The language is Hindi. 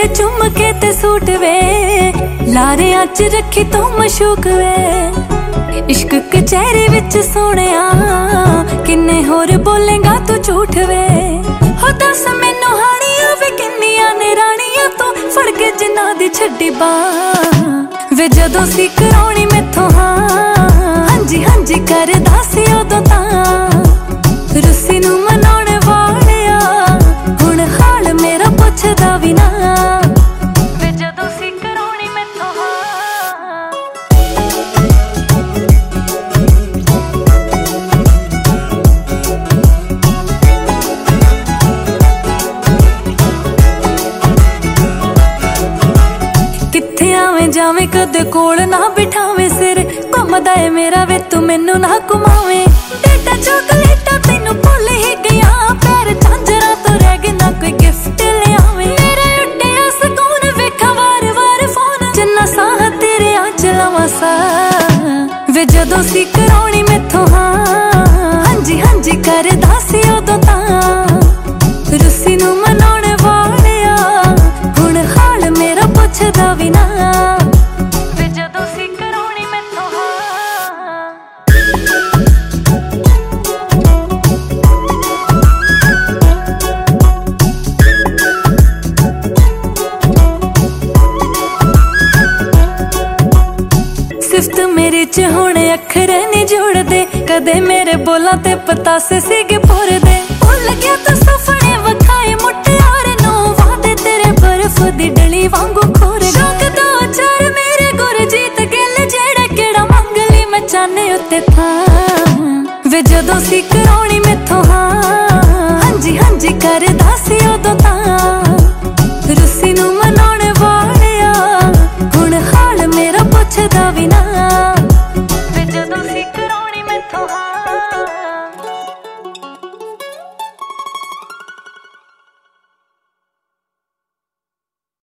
तेरे झुमके ते सूट वे, लारियां च रखी तू मशूक वे। इश्क कचहरी विच सोहणिया किन्ने होर बोलेगा तू झूठ वे। हो दस मैनू हानियां वे किन्नियां ने रानियां तू फड़ के जिन्ना दी छड्डी बांह वे। जदों सी कराउणी मैथों हाँ हांजी हांजी करदा सी उदों तां, रुस्सी नू मनाउण वालिया हुण हाल मेरा पुछदा वी ना वे। जदों सी कराउणी मैथों हाँ कित्थे आवें जावें कदे कोल ना बिठावें, सिर घुमदा ए मेरा वे तू मैनू ना घुमावें। टेढ़ा चॉकलेटा तैनू भुल ही गया, पैर झांजरा तो रह गए ना कोई गिफ्ट ले आवें। मेरा लुटिया सकून वेखा वार वार फोन जिन्ना साह तेरे आंच लावां सा वे। जदों सी कराउणी मैथों हाँ हांजी हांजी करदा सी उदों तां, रुस्सी नू मनाउण वालिया हुण हाल मेरा पुछदा वी ना वे। जदों सी कराउणी मैथों हाँ सिफ्त मेरे च हुण अखर नहीं जुड़दे, कदे मेरे बोलां ते पतासे सीगे पुरदे। भुल गया तू सुपने वखाए मुटियार नू, वादे तेरे बर्फ दी डली वांगू खोर। शौक दो चार मेरे गुरजीत गिल जेड़ा केड़ा मंग ली मैं चाहने उत्ते थां वे। जदों सी कराउणी मैथों हाँ हांजी हांजी करदा सी उदों तां,